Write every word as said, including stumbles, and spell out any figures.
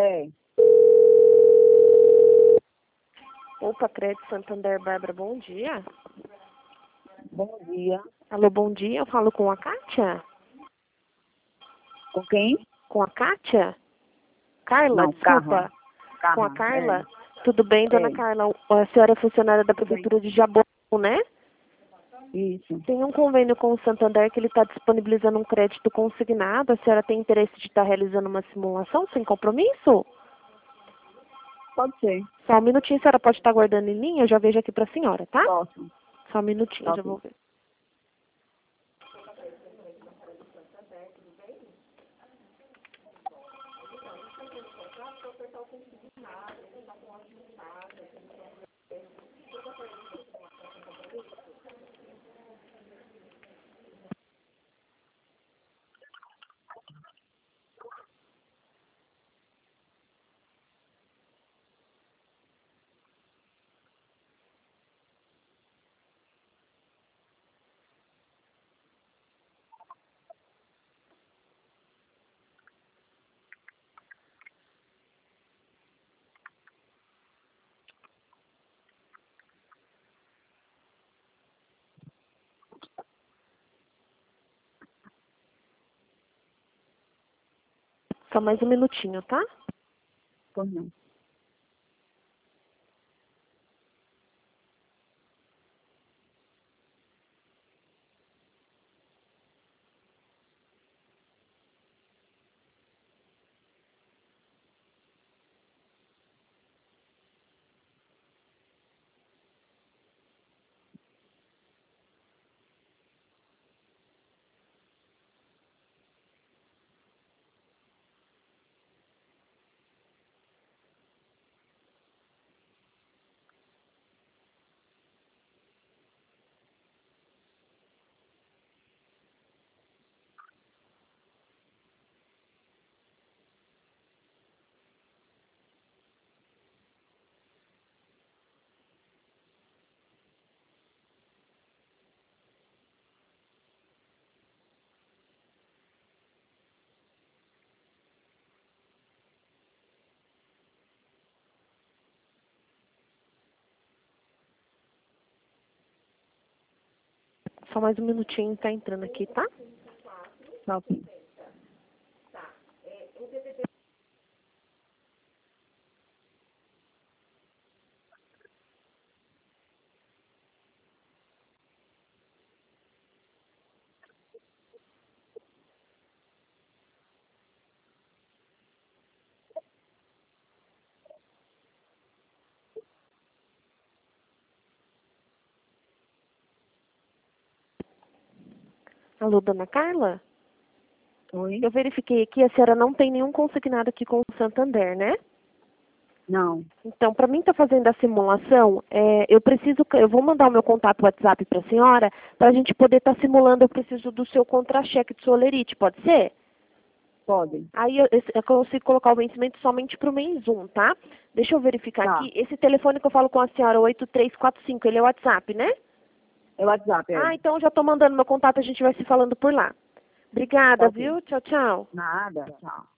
É. Opa, Crédito Santander, Bárbara, bom dia. Bom dia. Alô, bom dia, eu falo com a Kátia? Com quem? Com a Kátia? Carla, Não, desculpa. Carla. Com a Carla, Carla? Tudo bem, dona É. Carla? A senhora é funcionária da Tudo bem. Prefeitura de Jabón, né? Isso. Tem um convênio com o Santander que ele está disponibilizando um crédito consignado. A senhora tem interesse de estar realizando uma simulação sem compromisso? Pode ser. Só um minutinho, a senhora pode estar aguardando em linha? Eu já vejo aqui para a senhora, tá? Posso. Só um minutinho, Tá já ok. vou ver. Só mais um minutinho, tá? Pois não. Só mais um minutinho, tá entrando aqui, tá? Tá ok. Alô, dona Carla? Oi? Eu verifiquei aqui, a senhora não tem nenhum consignado aqui com o Santander, né? Não. Então, para mim estar fazendo a simulação, é, eu preciso, eu vou mandar o meu contato WhatsApp para a senhora, para a gente poder estar simulando, eu preciso do seu contra-cheque de Solerite, pode ser? Pode. Aí eu, esse- eu consigo colocar o vencimento somente para o mês um, tá? Deixa eu verificar Tá. aqui, esse telefone que eu falo com a senhora, oito três quatro cinco, ele é o WhatsApp, né? É o WhatsApp, é. Ah, então eu já estou mandando meu contato, a gente vai se falando por lá. Tá Obrigada, ok. viu? Tchau, tchau. Nada. Tchau.